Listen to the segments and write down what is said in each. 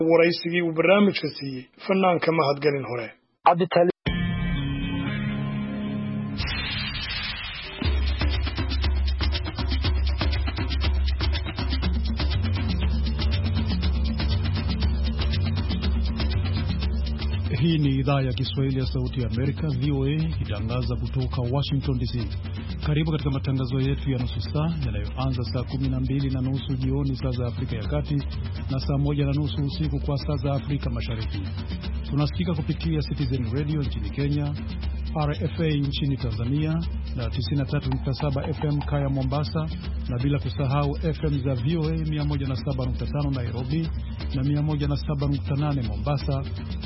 waraysigii uu barnaamijka siiyey fanaanka mahadgalin hore. Hii ni idhaa ya Kiswahili ya Sauti ya Amerika, VOA, ikitangaza kutoka Washington DC. Karibu katika matangazo yetu ya nusu saa yanayoanza saa 12:30 jioni saa za Afrika ya Kati na saa 1:30 usiku kwa saa za Afrika Mashariki. Tunasikika kupitia Citizen Radio nchini Kenya, RFA nchini Tanzania na 93.7 FM Kaya Mombasa, na bila kusahau FM za VOA 107.5 Nairobi na 107.8 Mombasa,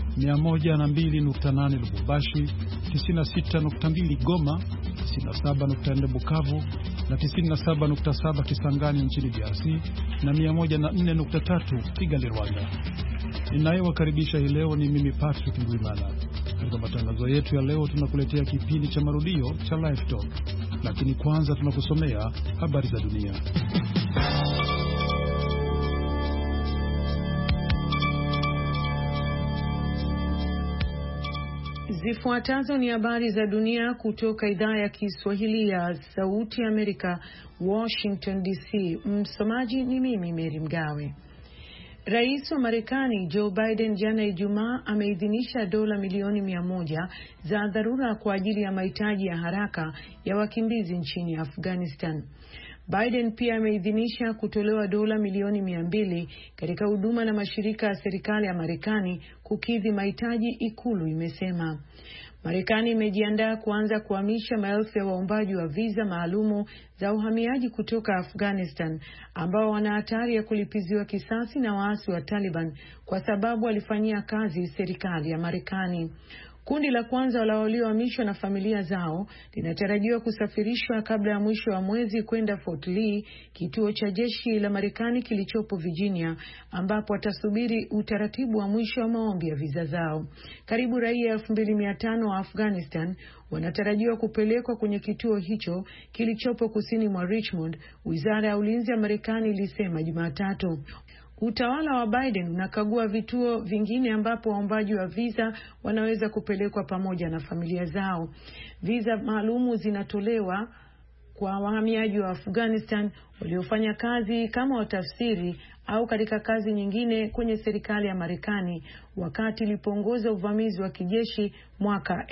102.8 Lubumbashi, 96.2 Goma, 97.4 Bukavu na 97.7 Kisangani nchini DRC na 104.3 Kigali, Rwanda. Ninayewakaribisha hii leo ni mimi Patrick Ngwimana. Katika matangazo yetu ya leo tunakuletea kipindi cha marudio cha Live Talk, lakini kwanza tunakusomea habari za dunia. Zifuatazo ni habari za dunia kutoka idhaa ya Kiswahili ya Sauti ya Amerika, Washington DC. Msomaji ni mimi Mary Mgawe. Rais wa Marekani Joe Biden jana Ijumaa ameidhinisha dola milioni 100 za dharura kwa ajili ya mahitaji ya haraka ya wakimbizi nchini Afghanistan. Biden pia ameidhinisha kutolewa dola milioni 200 katika huduma na mashirika ya serikali ya Marekani kukidhi mahitaji, ikulu imesema. Marekani imejiandaa kuanza kuhamisha maelfu ya waombaji wa visa maalumu za uhamiaji kutoka Afghanistan ambao wana hatari ya kulipiziwa kisasi na waasi wa Taliban kwa sababu walifanyia kazi serikali ya Marekani. Kundi la kwanza la waliohamishwa na familia zao linatarajiwa kusafirishwa kabla ya mwisho wa mwezi kwenda Fort Lee, kituo cha jeshi la Marekani kilichopo Virginia, ambapo watasubiri utaratibu wa mwisho wa maombi ya visa zao. Karibu raia 2500 wa Afghanistan wanatarajiwa kupelekwa kwenye kituo hicho kilichopo kusini mwa Richmond, Wizara ya Ulinzi ya Marekani ilisema Jumatatu. Utawala wa Biden unakagua vituo vingine ambapo waombaji wa visa wanaweza kupelekwa pamoja na familia zao. Visa maalumu zinatolewa kwa wahamiaji wa Afghanistan waliofanya kazi kama watafsiri au katika kazi nyingine kwenye serikali ya Marekani wakati ilipoongoza uvamizi wa kijeshi mwaka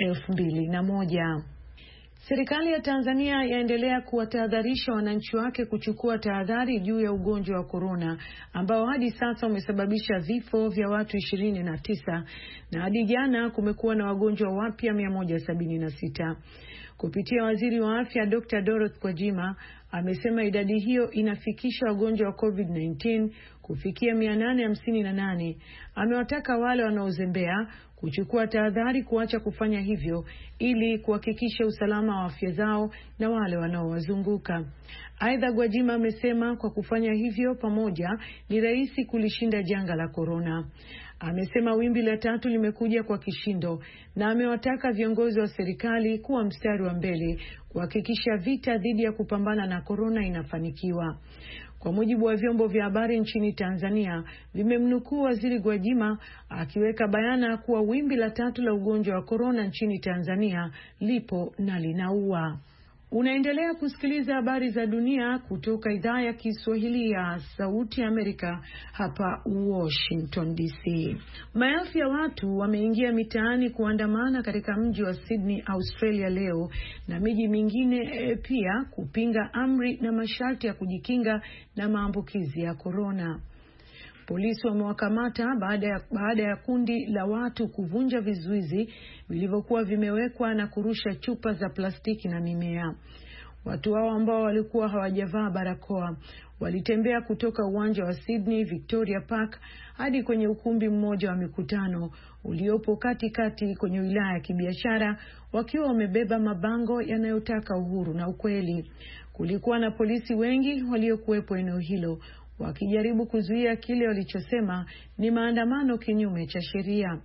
2001. Serikali ya Tanzania yaendelea kuwatahadharisha wananchi wake kuchukua tahadhari juu ya ugonjwa wa corona ambao hadi sasa umesababisha vifo vya watu 29 na hadi jana kumekuwa na wagonjwa wapya 176. Kupitia waziri wa afya Dr. Dorothy Gwajima amesema idadi hiyo inafikisha wagonjwa wa COVID-19 kufikia 858. Amewataka wale wanaozembea kuchukua tahadhari kuacha kufanya hivyo ili kuhakikisha usalama wa afya zao na wale wanaowazunguka. Aidha, Gwajima amesema kwa kufanya hivyo pamoja ni rahisi kulishinda janga la corona. Amesema wimbi la 3 limekuja kwa kishindo na amewataka viongozi wa serikali kuwa mstari wa mbele kuhakikisha vita dhidi ya kupambana na corona inafanikiwa. Kwa mujibu wa vyombo vya habari nchini Tanzania, vimemnukuu waziri Gwajima akiweka bayana kuwa wimbi la 3 la ugonjwa wa corona nchini Tanzania lipo na linaua. Unaendelea kusikiliza habari za dunia kutoka idhaa ya Kiswahili ya Sauti ya Amerika hapa Washington DC. Maelfu ya watu wameingia mitaani kuandamana katika mji wa Sydney, Australia leo na miji mingine pia kupinga amri na masharti ya kujikinga na maambukizi ya corona. Polisi wamewakamata baada ya kundi la watu kuvunja vizuizi vilivyokuwa vimewekwa na kurusha chupa za plastiki na mimea. Watu hao ambao walikuwa hawajavaa barakoa walitembea kutoka uwanja wa Sydney Victoria Park hadi kwenye ukumbi mmoja wa mikutano uliopo katikati kwenye wilaya ya kibiashara, wakiwa wamebeba mabango yanayotaka uhuru na ukweli. Kulikuwa na polisi wengi waliokuwepo eneo hilo wakijaribu kuzuia kile walichosema ni maandamano kinyume cha sheria.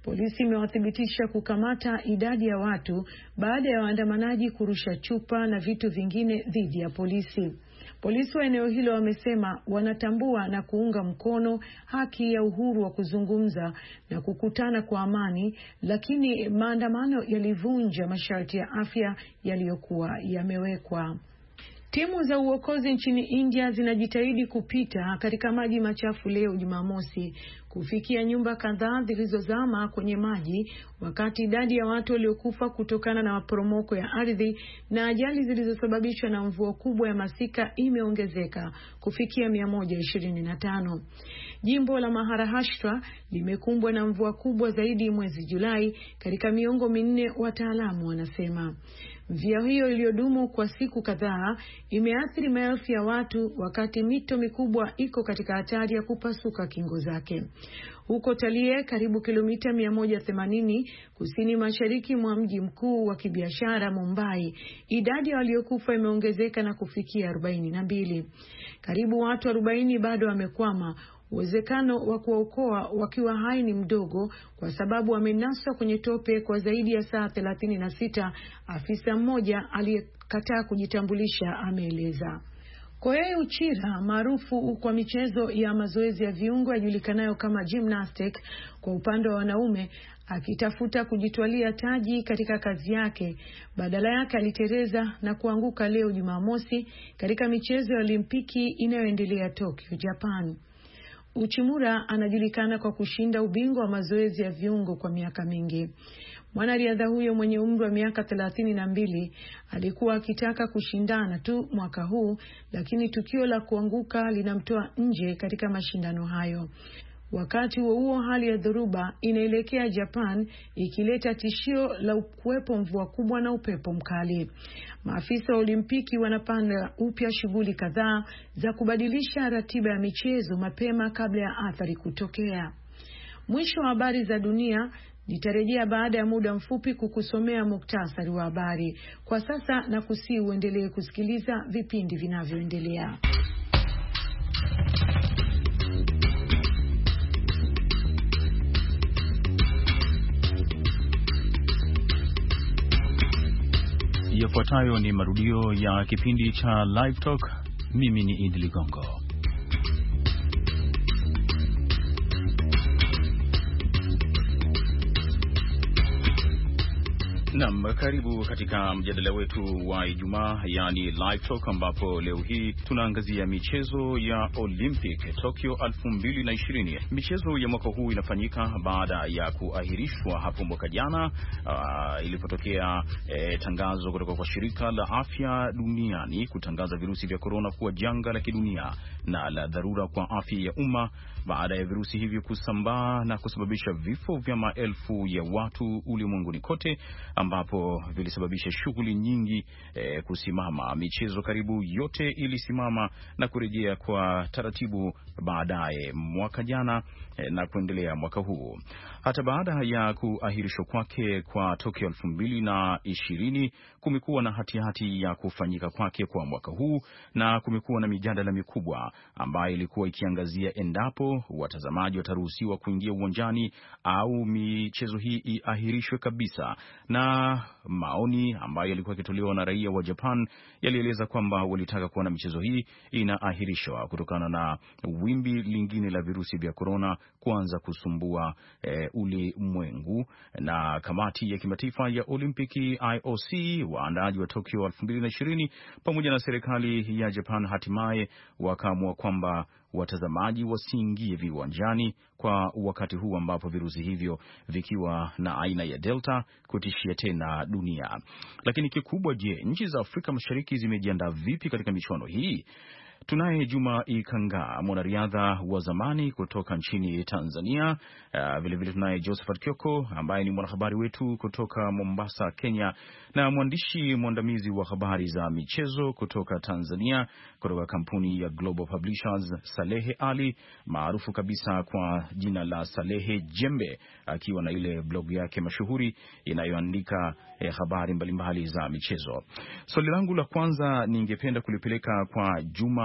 Polisi imewathibitisha kukamata idadi ya watu baada ya waandamanaji kurusha chupa na vitu vingine dhidi ya polisi. Polisi wa eneo hilo wamesema wanatambua na kuunga mkono haki ya uhuru wa kuzungumza na kukutana kwa amani, lakini maandamano yalivunja masharti ya afya yaliyokuwa yamewekwa. Timu za uokozi nchini India zinajitahidi kupita katika maji machafu leo Jumamosi kufikia nyumba kadhaa zilizozama kwenye maji, wakati idadi ya watu waliokufa kutokana na maporomoko ya ardhi na ajali zilizosababishwa na mvua kubwa ya masika imeongezeka kufikia 125. Jimbo la Maharashtra limekumbwa na mvua kubwa zaidi mwezi Julai katika miongo minne, wataalamu wanasema. Mvua hiyo iliyodumu kwa siku kadhaa imeathiri maelfu ya watu, wakati mito mikubwa iko katika hatari ya kupasuka kingo zake. Huko Talie, karibu kilomita 180 kusini mashariki mwa mji mkuu wa kibiashara Mumbai, idadi ya waliokufa imeongezeka na kufikia 42. Karibu watu 40 bado wamekwama. Uwezekano wa kuwaokoa wakiwa hai ni mdogo kwa sababu wamenaswa kwenye tope kwa zaidi ya saa 36, afisa mmoja aliyekataa kujitambulisha ameeleza. Kohei Uchira, maarufu kwa michezo ya mazoezi ya viungo yajulikanayo kama gymnastic kwa upande wa wanaume, akitafuta kujitwalia taji katika kazi yake, badala yake aliteleza na kuanguka leo Jumamosi katika michezo ya Olimpiki inayoendelea Tokyo, Japan. Uchimura anajulikana kwa kushinda ubingwa wa mazoezi ya viungo kwa miaka mingi. Mwanariadha huyo mwenye umri wa miaka 32 alikuwa akitaka kushindana tu mwaka huu, lakini tukio la kuanguka linamtoa nje katika mashindano hayo. Wakati huo hali ya dhoruba inaelekea Japan, ikileta tishio la kuwepo mvua kubwa na upepo mkali. Maafisa wa Olimpiki wanapanga upya shughuli kadhaa za kubadilisha ratiba ya michezo mapema kabla ya athari kutokea. Mwisho wa habari za dunia. Nitarejea baada ya muda mfupi kukusomea muktasari wa habari. Kwa sasa na kusihi uendelee kusikiliza vipindi vinavyoendelea. Yafuatayo ni marudio ya kipindi cha Live Talk. Mimi ni Idi Ligongo. Naam, karibu katika mjadala wetu wa Ijumaa, yani Live Talk, ambapo leo hii tunaangazia michezo ya Olympic Tokyo 2020. Michezo ya mwaka huu inafanyika baada ya kuahirishwa hapo mwaka jana ilipotokea tangazo kutoka kwa shirika la afya duniani kutangaza virusi vya korona kuwa janga la kidunia na la dharura kwa afya ya umma, baada ya virusi hivyo kusambaa na kusababisha vifo vya maelfu ya watu ulimwenguni kote, ambapo vilisababisha shughuli nyingi kusimama. Michezo karibu yote ilisimama na kurejea kwa taratibu baadaye mwaka jana na kuendelea mwaka huu. Hata baada ya kuahirishwa kwake kwa Tokyo 2020, kumekuwa na hatihati ya kufanyika kwake kwa mwaka huu, na kumekuwa na mijadala mikubwa ambayo ilikuwa ikiangazia endapo watazamaji wataruhusiwa kuingia uwanjani au michezo hii iahirishwe kabisa. Na maoni ambayo yalikuwa yakitolewa na raia wa Japan yalieleza kwamba walitaka kuona michezo hii inaahirishwa kutokana na wimbi lingine la virusi vya korona kuanza kusumbua ulimwengu. Na kamati ya kimataifa ya Olimpiki IOC, waandaaji wa Tokyo 2020 pamoja na serikali ya Japan hatimaye wakaamua kwamba watazamaji wasiingie viwanjani kwa wakati huu ambapo virusi hivyo vikiwa na aina ya Delta kutishia tena dunia. Lakini kikubwa, je, nchi za Afrika Mashariki zimejiandaa vipi katika michuano hii? Tunaye Juma Ikanga, mwanariadha wa zamani kutoka nchini Tanzania. Vilevile tunaye Josephat Kioko ambaye ni mwanahabari wetu kutoka Mombasa, Kenya, na mwandishi mwandamizi wa habari za michezo kutoka Tanzania kutoka kampuni ya Global Publishers, Salehe Ali, maarufu kabisa kwa jina la Salehe Jembe, akiwa na ile blog yake mashuhuri inayoandika habari mbalimbali za michezo. Swali langu la kwanza ningependa kulipeleka kwa Juma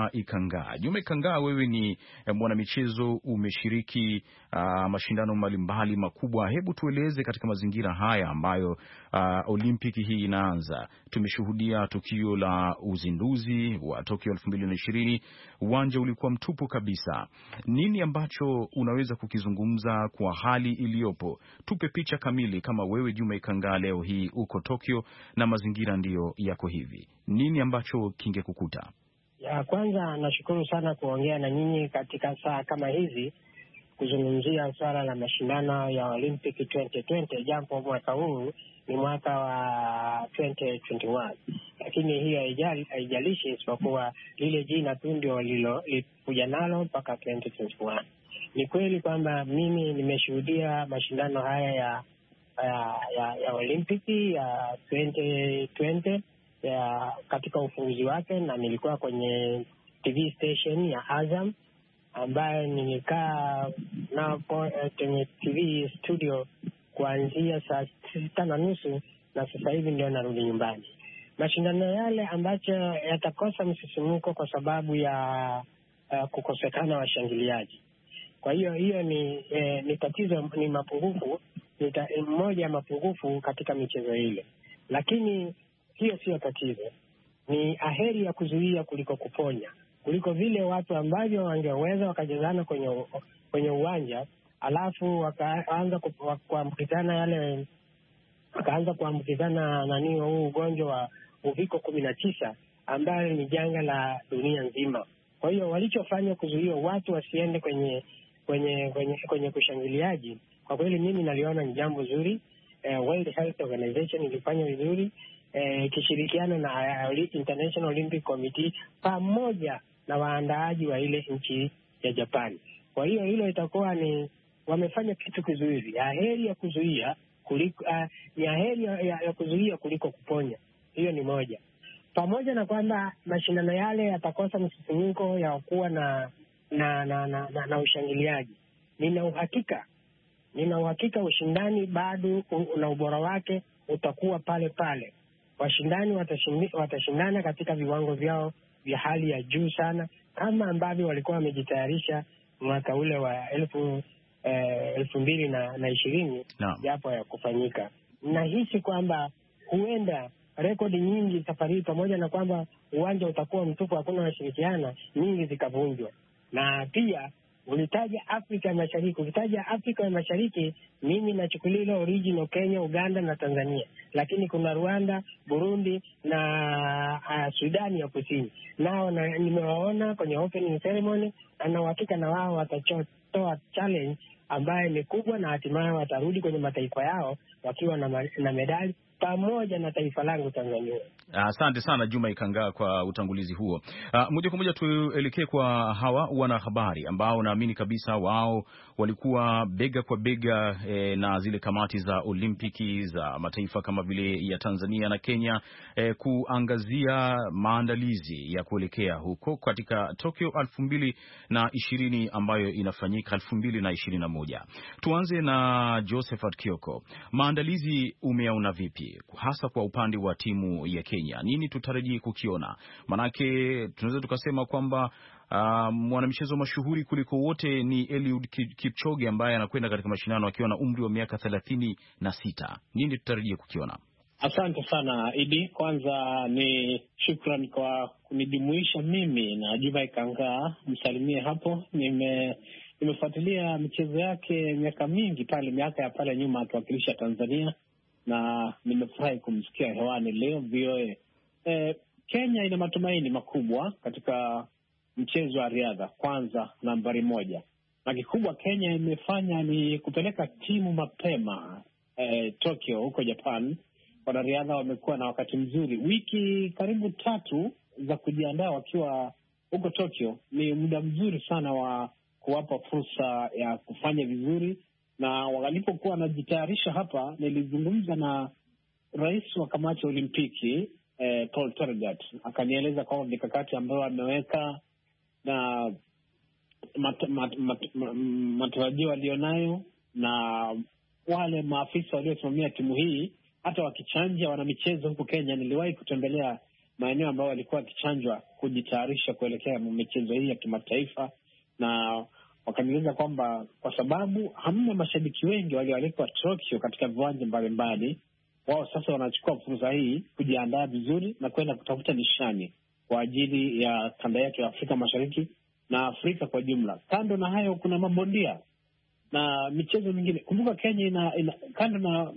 Juma Ikangaa. Juma Ikangaa, wewe ni mwanamichezo, umeshiriki mashindano mbalimbali makubwa. Hebu tueleze katika mazingira haya ambayo Olimpiki hii inaanza. Tumeshuhudia tukio la uzinduzi wa Tokyo 2020. Uwanja ulikuwa mtupu kabisa. Nini ambacho unaweza kukizungumza kwa hali iliyopo? Tupe picha kamili. Kama wewe Juma Ikangaa leo hii uko Tokyo na mazingira ndiyo yako hivi, nini ambacho kingekukuta? Ya kwanza, nashukuru sana kuongea na nyinyi katika saa kama hizi kuzungumzia swala la mashindano ya Olympic 2020, japo mwaka huu ni mwaka wa 2021, lakini hiyo haijalishi, isipokuwa lile jina tu ndio lilikuja nalo mpaka 2021. Ni kweli kwamba mimi nimeshuhudia mashindano haya ya Olimpiki ya 2020 katika ufunguzi wake, na nilikuwa kwenye TV station ya Azam ambayo nilikaa na kwenye TV studio kuanzia saa 6:30, na sasa hivi ndio narudi nyumbani. Mashindano yale ambacho yatakosa msisimuko kwa sababu ya kukosekana washangiliaji. Kwa hiyo ni tatizo, ni mapungufu, ni mmoja ya mapungufu katika michezo ile, lakini hiyo sio tatizo. Ni aheri ya kuzuia kuliko kuponya, kuliko vile watu ambavyo wangeweza wakajazana kwenye uwanja alafu wakaanza kuambukizana huu ugonjwa wa uviko 19 ambayo ni janga la dunia nzima. Kwa hiyo walichofanya kuzuia watu wasiende kwenye kushangiliaji, kwa kweli mimi naliona ni jambo zuri. World Health Organization ilifanya vizuri ikishirikiana na International Olympic Committee pamoja na waandaaji wa ile nchi ya Japani. Kwa hiyo hilo itakuwa ni wamefanya kitu kizuri. Aheri ya kuzuia kuliko ni aheri ya kuzuia kuliko kuponya. Hiyo ni moja. Pamoja na kwamba mashindano yale yatakosa msisimko ya kuwa na ushangiliaji. Nina uhakika ushindani bado na ubora wake utakuwa pale pale. Washindani watashindana katika viwango vyao vya hali ya juu sana, kama ambavyo walikuwa wamejitayarisha mwaka ule wa 2020 japo ya kufanyika. Nahisi kwamba huenda rekodi nyingi safari, pamoja na kwamba uwanja utakuwa mtupu, hakuna washirikiana, nyingi zikavunjwa. Na pia ulitaja Afrika ya Mashariki. Ulitaja Afrika ya Mashariki, mimi nachukulia original Kenya, Uganda na Tanzania, lakini kuna Rwanda, Burundi na Sudani ya Kusini. Nao nimewaona kwenye opening ceremony, na uhakika na wao watatoa challenge ambaye ni kubwa, na hatimaye watarudi kwenye mataifa yao wakiwa na medali pamoja na taifa langu Tanzania. Asante sana Juma Ikangaa kwa utangulizi huo. Moja kwa moja tuelekee kwa hawa wanahabari ambao naamini kabisa wao walikuwa bega kwa bega na zile kamati za Olimpiki za mataifa kama vile ya Tanzania na Kenya kuangazia maandalizi ya kuelekea huko katika Tokyo 2020 ambayo inafanyika 2021. Tuanze na Josephat Kioko. Maandalizi umeyaona vipi, hasa kwa upande wa timu ya Kenya? Nini tutarajie kukiona? Manake tunaweza tukasema kwamba mwanamchezo mashuhuri kuliko wote ni Eliud Kipchoge ambaye anakwenda katika mashindano akiwa na umri wa miaka 36. Nini tutarajie kukiona? Asante sana Idi. Kwanza ni shukrani kwa kunijumuisha mimi na Juma Ikangaa, msalimie hapo. Nimefuatilia michezo yake miaka mingi miaka ya pale nyuma akiwakilisha Tanzania, na nimefurahi kumsikia hewani leo VOA. Kenya ina matumaini makubwa katika mchezo wa riadha, kwanza nambari 1. Na kikubwa Kenya imefanya ni kupeleka timu mapema Tokyo huko Japan. Wanariadha wamekuwa na wakati mzuri. Wiki karibu 3 za kujiandaa wakiwa huko Tokyo ni muda mzuri sana wa kuwapa fursa ya kufanya vizuri. Na walipokuwa wanajitayarisha hapa, nilizungumza na rais wa kamati ya Olimpiki Paul Tergat, akanieleza kwamba mikakati ambayo ameweka na matarajio walionayo, na wale maafisa waliosimamia timu hii hata wakichanja wana michezo huko Kenya. Niliwahi kutembelea maeneo ambayo walikuwa wakichanjwa kujitayarisha kuelekea michezo hii ya kimataifa, na wakanieleza kwamba kwa sababu hamna mashabiki wengi walioalikwa Tokyo katika viwanja mbalimbali, wao sasa wanachukua fursa hii kujiandaa vizuri na kwenda kutafuta nishani kwa ajili ya kanda yetu ya Afrika Mashariki na Afrika kwa jumla. Kando na hayo, kuna mabondia na michezo mingine. Kumbuka Kenya kando na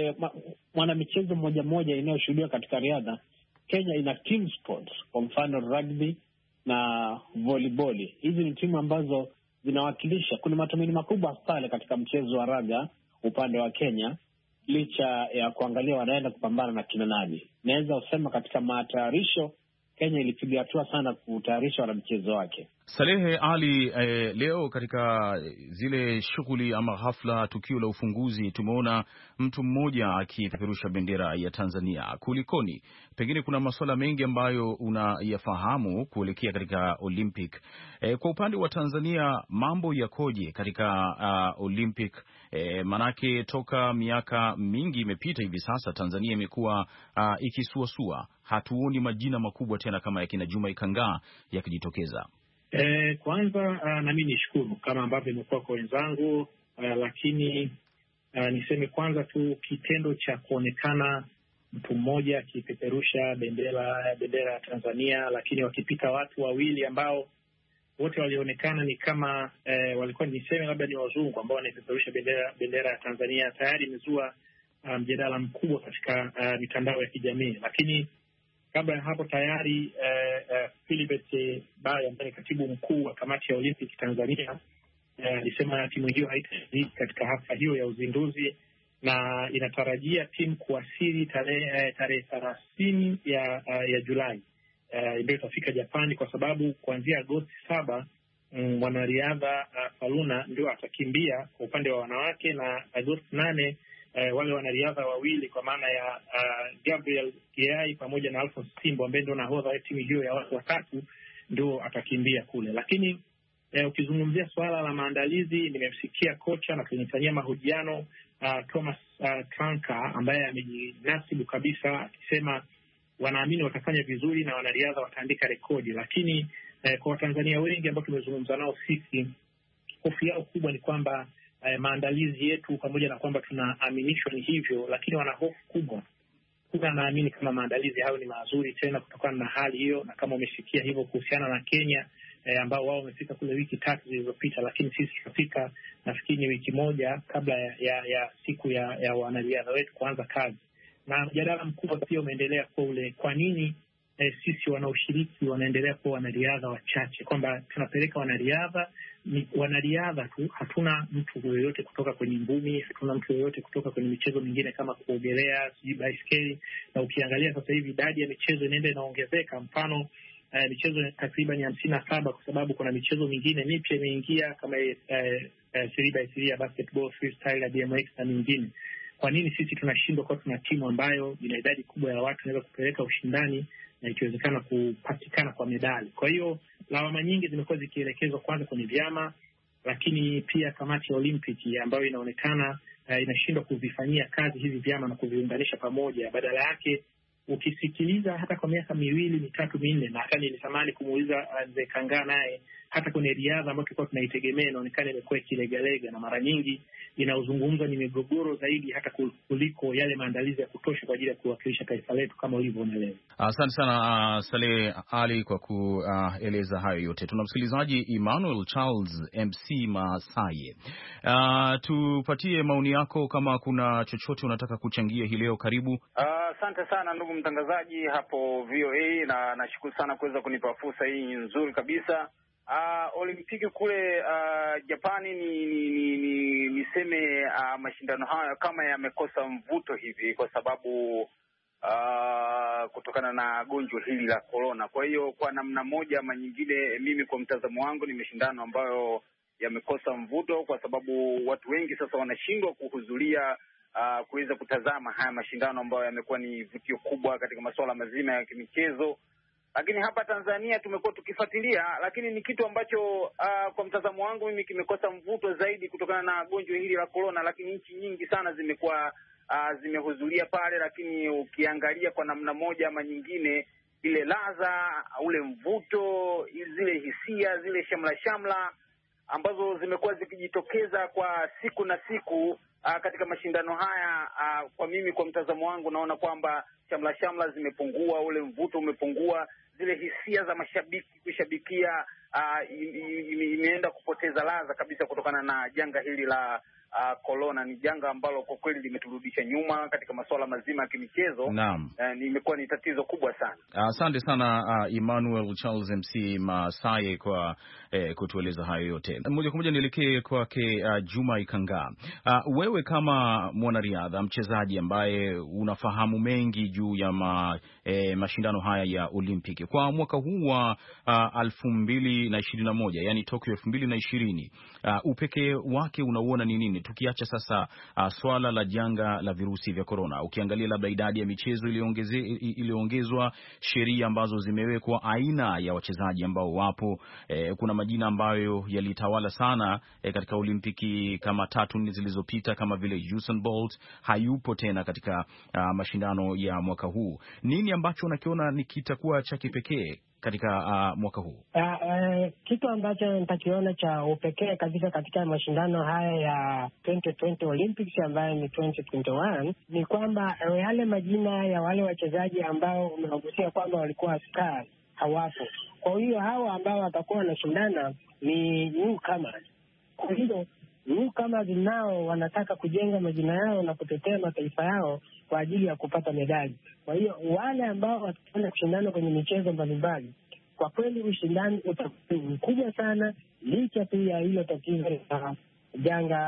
mwana michezo mmoja inayoshuhudiwa katika riadha, Kenya ina team sports, kwa mfano rugby na volleyball. Hizi ni timu ambazo zinawakilisha. Kuna matumaini makubwa pale katika mchezo wa raga upande wa Kenya, licha ya kuangalia wanaenda kupambana na kina nani. Naweza kusema katika matayarisho Kenya ilipiga hatua sana kutayarisha wanamchezo wake. Salehe Ali, leo katika zile shughuli ama hafla, tukio la ufunguzi, tumeona mtu mmoja akipeperusha bendera ya Tanzania. Kulikoni? Pengine kuna masuala mengi ambayo unayafahamu kuelekea katika Olympic. Kwa upande wa Tanzania mambo yakoje katika Olympic? Manake toka miaka mingi imepita hivi sasa Tanzania imekuwa ikisuasua. Hatuoni majina makubwa tena kama ya kina Juma Ikangaa yakijitokeza. Kwanza na mimi nishukuru kama ambavyo imekuwa kwa wenzangu, lakini niseme kwanza tu kitendo cha kuonekana mtu mmoja akipeperusha bendera ya Tanzania, lakini wakipita watu wawili ambao wote walionekana ni kama walikuwa niseme labda ni wazungu ambao wanaipeperusha bendera ya Tanzania, tayari imezua mjadala mkubwa katika mitandao ya kijamii. Lakini kabla ya hapo tayari Philibert Bayi ambaye ni katibu mkuu wa kamati ya Olympic Tanzania alisema timu hiyo haitashiriki katika hafla hiyo ya uzinduzi, na inatarajia timu kuwasili tarehe 30 ya Julai ndio itafika Japani, kwa sababu kuanzia Agosti 7 mwanariadha Faluna ndio atakimbia kwa upande wa wanawake, na Agosti 8 wale wanariadha wawili kwa maana ya Gabriel Kiai pamoja na Alphonse Simbo ambaye ndio nahodha wa timu hiyo ya watu watatu ndio atakimbia kule. Lakini ukizungumzia suala la maandalizi, nimemsikia kocha na kunifanyia mahojiano Thomas Tranka ambaye amejinasibu kabisa akisema wanaamini watafanya vizuri na wanariadha wataandika rekodi. Lakini kwa Watanzania wengi ambao tumezungumza nao sisi, hofu yao kubwa ni kwamba maandalizi yetu, pamoja na kwamba tunaaminishwa ni hivyo, lakini wana hofu kubwa. Kuna naamini kama maandalizi hayo ni mazuri tena kutokana na hali hiyo, na kama umesikia hivyo kuhusiana na Kenya ambao wao wamefika kule wiki 3 zilizopita, lakini sisi tutafika nafikiri ni wiki moja kabla ya siku ya wanariadha wetu kuanza kazi. Na mjadala mkubwa pia umeendelea kwa ule, kwa nini sisi wanaoshiriki wanaendelea kuwa wanariadha wachache, kwamba tunapeleka wanariadha tu, hatuna mtu yoyote kutoka kwenye ngumi, hatuna mtu yoyote kutoka kwenye michezo mingine kama kuogelea, baiskeli. Na ukiangalia sasa hivi idadi ya michezo inaenda inaongezeka. Mfano michezo takriban 57 kwa sababu kuna michezo mingine mipya imeingia kama 3x3 ya basketball, freestyle, BMX na mingine. Kwa nini sisi tunashindwa kwa tuna timu ambayo ina idadi kubwa ya watu inaweza kupeleka ushindani na ikiwezekana kupatikana kwa medali? Kwa hiyo lawama nyingi zimekuwa zikielekezwa kwanza kwenye vyama, lakini pia kamati ya Olimpiki ambayo inaonekana inashindwa kuvifanyia kazi hivi vyama na kuviunganisha pamoja. Badala yake ukisikiliza hata kwa miaka 2, 3, 4, na hata nilitamani kumuuliza Mzee Kangaa naye, hata kwenye riadha ambayo tulikuwa tunaitegemea inaonekana imekuwa ikilegalega, na mara nyingi inaozungumzwa ni migogoro zaidi hata kuliko yale maandalizi ya kutosha kwa ajili ya kuwakilisha taifa letu kama ulivyoona leo. Asante sana Saleh Ali kwa kueleza hayo yote. Tuna msikilizaji Emmanuel Charles MC Masaye. Tupatie maoni yako kama kuna chochote unataka kuchangia hii leo, karibu. Asante sana ndugu mtangazaji hapo VOA, na nashukuru sana kuweza kunipa fursa hii nzuri kabisa. Olimpiki kule Japani niseme mashindano hayo kama yamekosa mvuto hivi kwa sababu kutokana na gonjwa hili la corona. Kwa hiyo kwa namna moja ama nyingine, mimi kwa mtazamo wangu ni mashindano ambayo yamekosa mvuto kwa sababu watu wengi sasa wanashindwa kuhudhuria kuweza kutazama haya mashindano ambayo yamekuwa ni vutio kubwa katika masuala mazima ya kimichezo. Lakini hapa Tanzania tumekuwa tukifuatilia, lakini ni kitu ambacho kwa mtazamo wangu mimi kimekosa mvuto zaidi kutokana na gonjwa hili la corona. Lakini nchi nyingi sana zimekuwa zimehudhuria pale, lakini ukiangalia kwa namna moja ama nyingine ile ladha, ule mvuto, zile hisia, zile shamla ambazo zimekuwa zikijitokeza kwa siku na siku katika mashindano haya. Kwa mimi, kwa mtazamo wangu, naona kwamba shamla zimepungua, ule mvuto umepungua, zile hisia za mashabiki kushabikia imeenda kupoteza ladha kabisa kutokana na janga hili la corona. Ni janga ambalo kwa kweli limeturudisha nyuma katika masuala mazima ya kimichezo. Naam. Imekuwa ni tatizo kubwa sana. Asante sana Emmanuel Charles MC Masaye kwa kutueleza hayo yote. Moja kwa moja nielekee kwake Juma Ikangaa. Wewe kama mwanariadha, mchezaji ambaye unafahamu mengi juu ya mashindano haya ya Olimpiki kwa mwaka huu wa 2021, yani Tokyo 2020, upekee wake unauona ni nini? Tukiacha sasa swala la janga la virusi vya corona, ukiangalia labda idadi ya michezo iliyoongezwa, sheria ambazo zimewekwa, aina ya wachezaji ambao wapo, kuna majina ambayo yalitawala sana katika Olimpiki kama 3-4 zilizopita, kama vile Usain Bolt hayupo tena katika mashindano ya mwaka huu. Nini ambacho unakiona ni kitakuwa cha kipekee katika mwaka huu? Kitu ambacho nitakiona cha upekee kabisa katika mashindano haya ya 2020 Olympics ambayo ni 2021 ni kwamba yale majina ya wale wachezaji ambao umewagusia kwamba walikuwa stars hawapo. Kwa hiyo hawa ambao watakuwa wanashindana ni newcomers. Kwa hiyo newcomers nao wanataka kujenga majina yao na kutetea mataifa yao kwa ajili ya kupata medali. Kwa hiyo wale ambao watakwenda kushindana kwenye michezo mbalimbali, kwa kweli ushindani utakuwa mkubwa sana, licha tu ya hilo tatizo la janga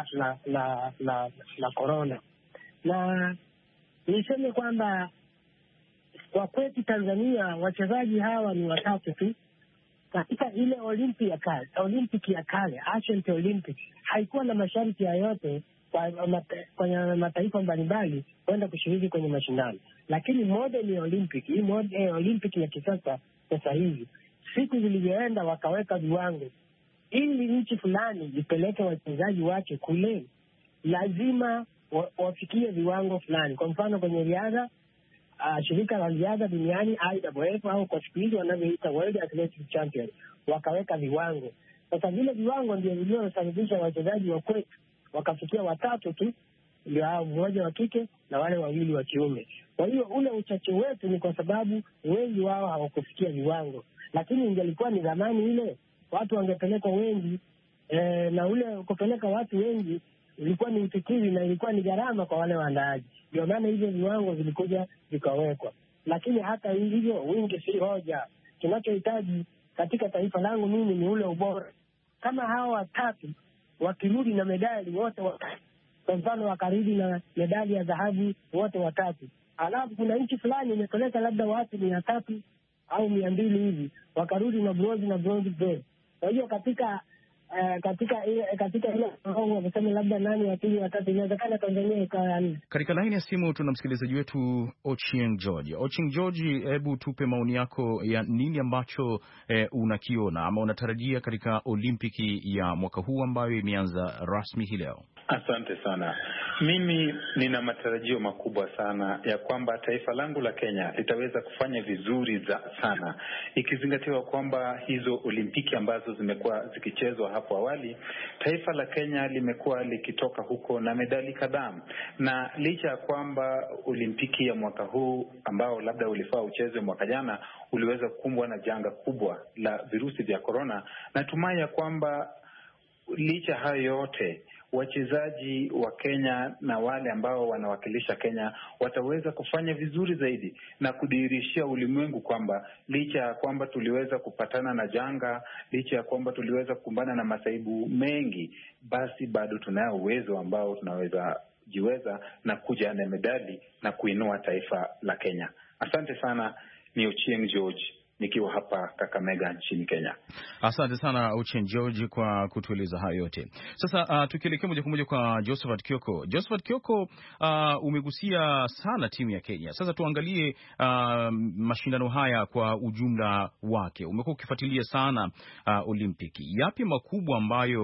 la corona. Na niseme kwamba kwa kwetu Tanzania wachezaji hawa ni watatu tu. Katika ile Olimpiki ya kale, Ancient Olympics, haikuwa na masharti yoyote kwenye mataifa mbalimbali kwenda kushiriki kwenye mashindano. Lakini modern Olympic, hii modern Olympic ya kisasa sasa hivi, siku zilivyoenda wakaweka viwango ili nchi fulani ipeleke wachezaji wake kule, lazima wafikie viwango fulani. Kwa mfano kwenye riadha, shirika la riadha duniani IAAF au kwa siku hizi wanavyoita World Athletics Champions wakaweka viwango. Sasa vile viwango ndio vilivyosababisha wachezaji wa kwetu wakafikia watatu tu, ndio hao, mmoja wa kike na wale wawili wa kiume. Kwa hiyo ule uchache wetu ni kwa sababu wengi wao hawakufikia viwango, lakini ingelikuwa ni zamani ile watu wangepelekwa wengi, na ule kupeleka watu wengi ilikuwa ni utikiri na ilikuwa ni gharama kwa wale waandaaji. Ndio maana hivyo viwango vilikuja vikawekwa. Lakini hata hivyo wingi si hoja. Kinachohitaji katika taifa langu mimi ni ule ubora. Kama hawa watatu wakirudi na medali wote watatu, kwa mfano wakarudi na medali ya dhahabu wote watatu, alafu kuna nchi fulani imepeleka labda watu 300 au 200 hivi, wakarudi na bronze medal. Kwa hiyo katika ile wanasema labda nani wa pili watatu, inawezekana Tanzania ikawa nne. Katika laini ya simu tuna msikilizaji wetu Ochieng George. Ochieng George, hebu tupe maoni yako ya nini ambacho unakiona ama unatarajia katika Olimpiki ya mwaka huu ambayo imeanza rasmi hii leo. Asante sana. Mimi nina matarajio makubwa sana ya kwamba taifa langu la Kenya litaweza kufanya vizuri sana, ikizingatiwa kwamba hizo Olimpiki ambazo zimekuwa zikichezwa hapo awali, taifa la Kenya limekuwa likitoka huko na medali kadhaa. Na licha ya kwamba Olimpiki ya mwaka huu ambao labda ulifaa uchezwe mwaka jana uliweza kukumbwa na janga kubwa la virusi vya corona, natumai ya kwamba licha hayo yote wachezaji wa Kenya na wale ambao wanawakilisha Kenya wataweza kufanya vizuri zaidi na kudhihirishia ulimwengu kwamba licha ya kwamba tuliweza kupatana na janga, licha ya kwamba tuliweza kukumbana na masaibu mengi, basi bado tunayo uwezo ambao tunaweza jiweza na kuja na medali na kuinua taifa la Kenya. Asante sana. Ni Ochieng George nikiwa hapa Kakamega nchini Kenya. Asante sana Ochieng George kwa kutueleza hayo yote. Sasa tukielekea moja kwa moja kwa Josephat Kioko. Josephat Kioko, umegusia sana timu ya Kenya. Sasa tuangalie mashindano haya kwa ujumla wake. Umekuwa ukifuatilia sana Olimpiki. Yapi makubwa ambayo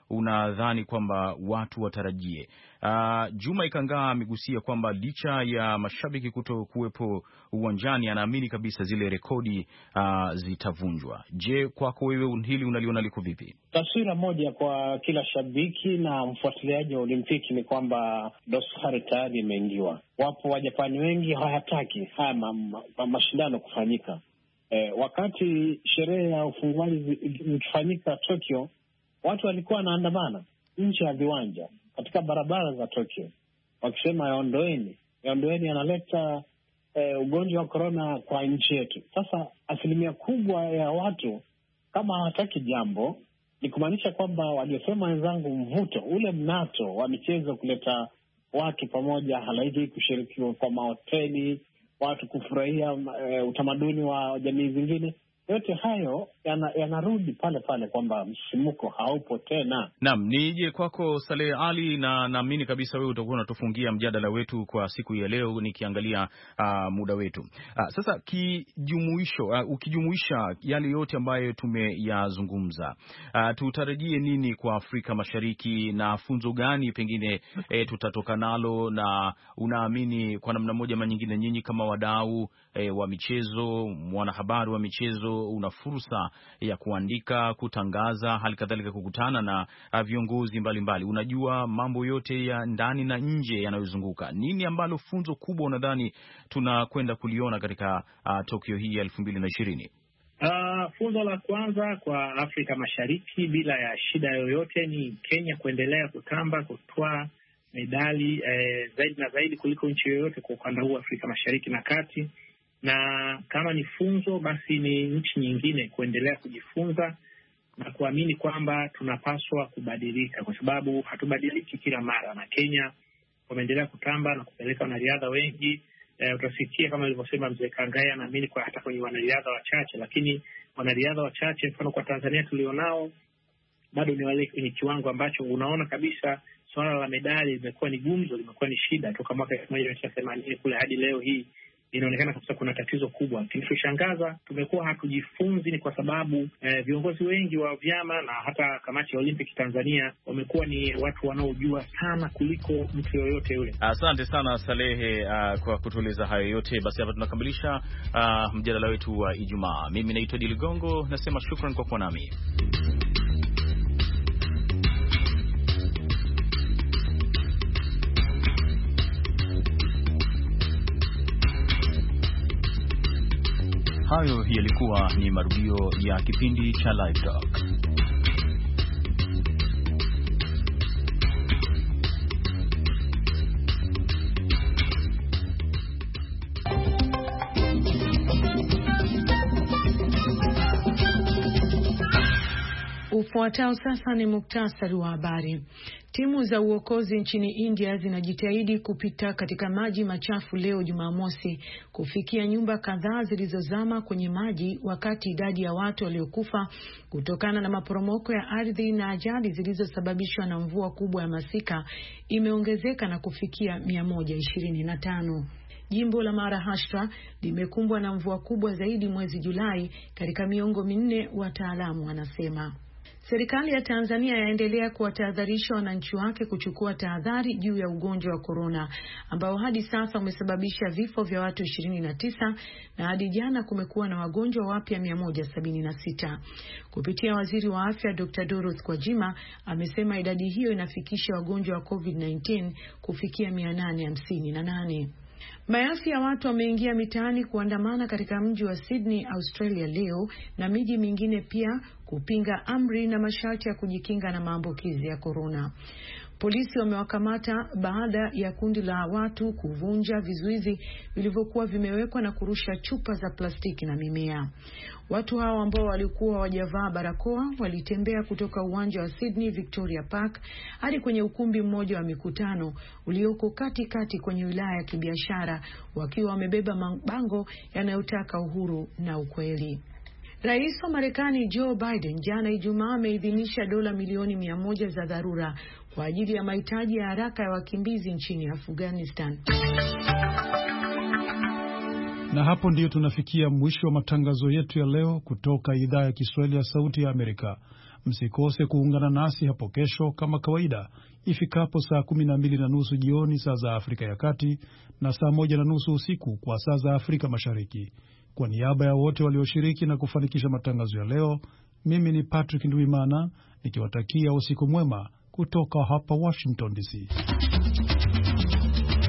unadhani kwamba watu watarajie? Juma Ikangaa amegusia kwamba licha ya mashabiki kuto kuwepo uwanjani, anaamini kabisa zile rekodi zitavunjwa. Je, kwako wewe hili unaliona liko vipi? Taswira moja kwa kila shabiki na mfuatiliaji wa Olimpiki ni kwamba dosari tayari imeingiwa. Wapo Wajapani wengi hawataki haya mashindano kufanyika. Wakati sherehe ya ufunguaji ikifanyika Tokyo, watu walikuwa wanaandamana nje ya viwanja katika barabara za Tokyo wakisema yaondoeni, analeta ugonjwa wa korona kwa nchi yetu. Sasa asilimia kubwa ya watu kama hawataki jambo, ni kumaanisha kwamba waliosema wenzangu, mvuto ule mnato wa michezo kuleta watu pamoja, halaiki kushiriki kwa mahoteli, watu kufurahia utamaduni wa jamii zingine, yote hayo yanarudi pale pale kwamba msimuko haupo tena. Naam, nije kwako Saleh Ali, na naamini kabisa wewe utakuwa unatufungia mjadala wetu kwa siku ya leo nikiangalia muda wetu. Sasa ukijumuisha yale yote ambayo tumeyazungumza, tutarajie nini kwa Afrika Mashariki na funzo gani pengine tutatoka nalo, na unaamini kwa namna moja ama nyingine nyinyi kama wadau wa michezo, mwanahabari wa michezo, una fursa ya kuandika, kutangaza, hali kadhalika kukutana na viongozi mbalimbali. Unajua mambo yote ya ndani na nje yanayozunguka. Nini ambalo funzo kubwa unadhani tunakwenda kuliona katika Tokyo hii ya 2020? Funzo la kwanza kwa Afrika Mashariki bila ya shida yoyote ni Kenya kuendelea kutamba, kutwaa medali zaidi na zaidi kuliko nchi yoyote kwa ukanda huu Afrika Mashariki na Kati. Na kama ni funzo, basi ni nchi nyingine kuendelea kujifunza na kuamini kwamba tunapaswa kubadilika, kwa sababu hatubadiliki kila mara. Na Kenya wameendelea kutamba na kupeleka wanariadha wengi. Utasikia kama ilivyosema mzee Kangaya, naamini kwa hata kwenye wanariadha wachache, lakini wanariadha wachache, mfano kwa Tanzania tulionao, bado ni wale kwenye kiwango ambacho unaona kabisa swala la medali limekuwa ni gumzo, limekuwa ni shida toka mwaka 1980 kule hadi leo hii. Inaonekana kabisa kuna tatizo kubwa. Kinachoshangaza, tumekuwa hatujifunzi, ni kwa sababu viongozi wengi wa vyama na hata kamati ya Olympic Tanzania wamekuwa ni watu wanaojua sana kuliko mtu yoyote yule. Asante sana Salehe kwa kutueleza hayo yote. Basi hapa tunakamilisha mjadala wetu wa Ijumaa. Mimi naitwa Diligongo, nasema shukran kwa kuwa nami. Hayo yalikuwa ni marudio ya kipindi cha Live Talk. Ufuatao sasa ni muktasari wa habari. Timu za uokozi nchini India zinajitahidi kupita katika maji machafu leo Jumamosi kufikia nyumba kadhaa zilizozama kwenye maji, wakati idadi ya watu waliokufa kutokana na maporomoko ya ardhi na ajali zilizosababishwa na mvua kubwa ya masika imeongezeka na kufikia 125. Jimbo la Maharashtra limekumbwa na mvua kubwa zaidi mwezi Julai katika miongo minne, wataalamu wanasema. Serikali ya Tanzania yaendelea kuwatahadharisha wananchi wake kuchukua tahadhari juu ya ugonjwa wa korona ambao hadi sasa umesababisha vifo vya watu 29 na hadi jana kumekuwa na wagonjwa wapya 176. Kupitia waziri wa afya Dr. Dorothy Gwajima amesema idadi hiyo inafikisha wagonjwa wa COVID-19 kufikia 858. Maelfu ya watu wameingia mitaani kuandamana katika mji wa Sydney, Australia leo na miji mingine pia kupinga amri na masharti ya kujikinga na maambukizi ya korona. Polisi wamewakamata baada ya kundi la watu kuvunja vizuizi vilivyokuwa vimewekwa na kurusha chupa za plastiki na mimea. Watu hao ambao walikuwa hawajavaa barakoa walitembea kutoka uwanja wa Sydney Victoria Park hadi kwenye ukumbi mmoja wa mikutano ulioko katikati kwenye wilaya ya kibiashara, wakiwa wamebeba mabango yanayotaka uhuru na ukweli. Rais wa Marekani Joe Biden jana Ijumaa ameidhinisha dola milioni 100 za dharura kwa ajili ya mahitaji ya haraka ya wakimbizi nchini Afghanistan. Na hapo ndiyo tunafikia mwisho wa matangazo yetu ya leo kutoka idhaa ya Kiswahili ya Sauti ya Amerika. Msikose kuungana nasi hapo kesho kama kawaida ifikapo saa 12:30 jioni saa za Afrika ya Kati na saa 1:30 usiku kwa saa za Afrika Mashariki. Kwa niaba ya wote walioshiriki na kufanikisha matangazo ya leo, mimi ni Patrick Ndwimana nikiwatakia usiku mwema kutoka hapa Washington DC.